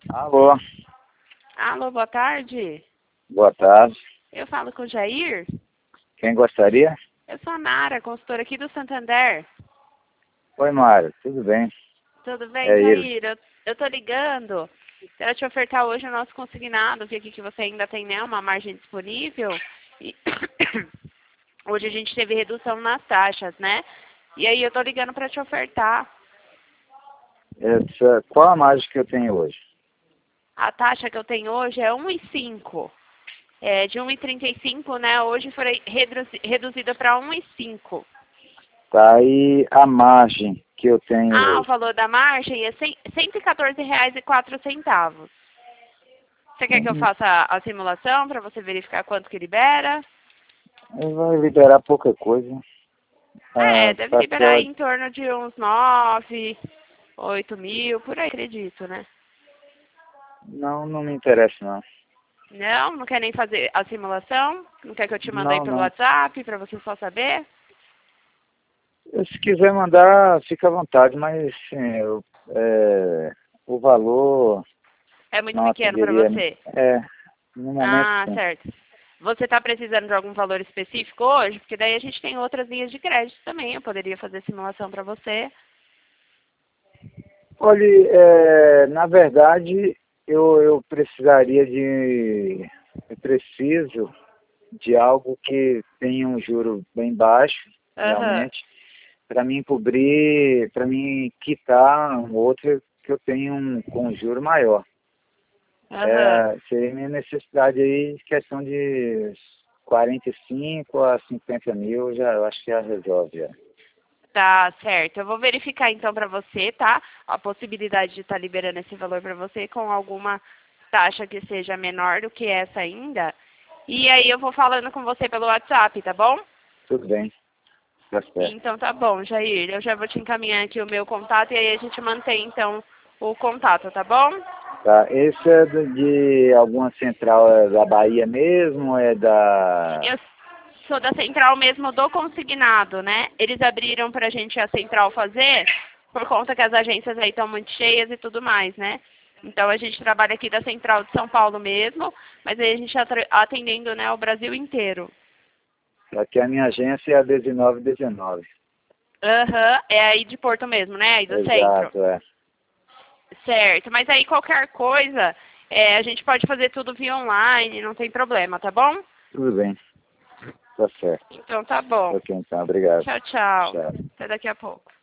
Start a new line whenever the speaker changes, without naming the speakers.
Alô,
Alô, boa tarde.
boa tarde.
Eu falo com o Jair.
Quem gostaria?
Eu sou a Nara, consultora aqui do Santander.
Oi, Mário, tudo bem?
Tudo bem,
É ele.
Jair? Eu tô ligando para te ofertar hoje o nosso consignado. Vi aqui que você ainda tem, né, uma margem disponível. E hoje a gente teve redução nas taxas, né? E aí eu tô ligando para te ofertar.
Qual a margem que eu tenho hoje?
A taxa que eu tenho hoje é 1,5. É, de 1,35, né? Hoje foi reduzida para 1,5.
Tá aí a margem que eu tenho
Ah, o
hoje.
valor da margem é R$ 114,04. Você quer que eu
Uhum.
faça a simulação para você verificar quanto que libera?
Vai liberar pouca coisa.
Deve liberar aí
Pacote.
em torno de uns 9, 8 mil, por aí, acredito, né?
Não me interessa, não.
Não quer nem fazer a simulação? Não quer que eu te mande aí
Não,
pelo
não.
WhatsApp para você só saber?
Se quiser mandar, fica à vontade, mas sim, o valor
É muito
não
pequeno para
atenderia.
você?
No momento,
Ah,
sim.
certo. Você está precisando de algum valor específico hoje? Porque daí a gente tem outras linhas de crédito também. Eu poderia fazer simulação para você.
Olha, na verdade, eu precisaria de... Eu preciso de algo que tenha um juro bem baixo,
Aham.
realmente, para mim cobrir, para mim quitar um outro que eu tenho com um juro maior.
Aham.
Seria minha necessidade aí, questão de 45 a 50 mil, eu acho que já resolve. Já.
Tá certo. Eu vou verificar então para você, tá? A possibilidade de estar liberando esse valor para você com alguma taxa que seja menor do que essa ainda. E aí eu vou falando com você pelo WhatsApp, tá bom?
Tudo bem, tá certo.
Então tá bom, Jair. Eu já vou te encaminhar aqui o meu contato e aí a gente mantém então o contato, tá bom?
Tá, esse é de alguma central da Bahia mesmo, é da...
Eu sou da central mesmo do consignado, né? Eles abriram pra gente a central fazer por conta que as agências aí estão muito cheias e tudo mais, né? Então a gente trabalha aqui da central de São Paulo mesmo, mas aí a gente está atendendo, né, o Brasil inteiro.
Aqui a minha agência é a 1919.
Aham, é aí de Porto mesmo, né? Aí do centro.
Exato, é.
Certo, mas aí qualquer coisa, a gente pode fazer tudo via online, não tem problema, tá bom?
Tudo bem, tá certo.
Então tá bom.
Ok, então, obrigado.
Tchau, tchau.
Tchau.
Até daqui a pouco.